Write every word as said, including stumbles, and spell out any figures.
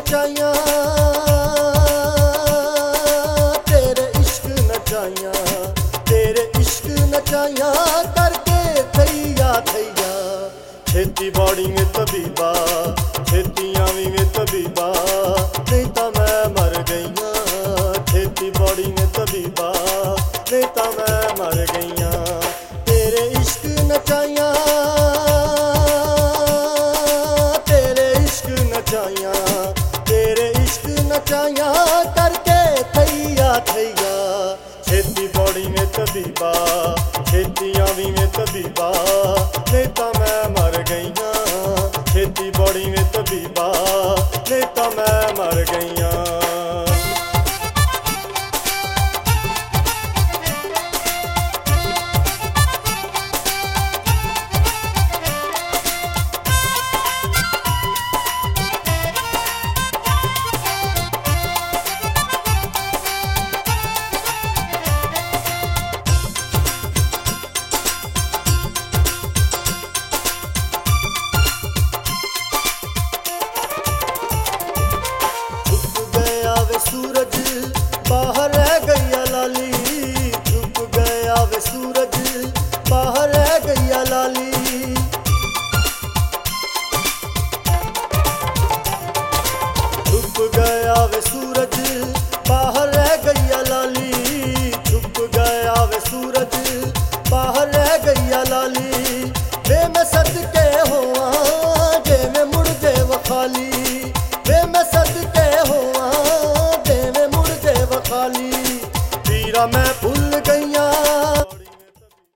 नचाइयां तेरे इश्क नचाइयां तेरे इश्क नचाइयां करके थैया थैया छेती बॉडी में तबीबा छेतियां भी में तबीबा नहीं तो मैं मर गईया छेती बॉडी में तबीबा नहीं तो मैं मर गईया तेरे इश्क नचाइयां तेरे इश्क नचाइयां तेरे इश्क नचाइयां करके थैया थैया छेती बॉडी में तबीबा छेतियां भी में तबीबा नहीं तो मैं मर गईया छेती बॉडी में तबीबा नहीं तो मैं मर गईया सूरज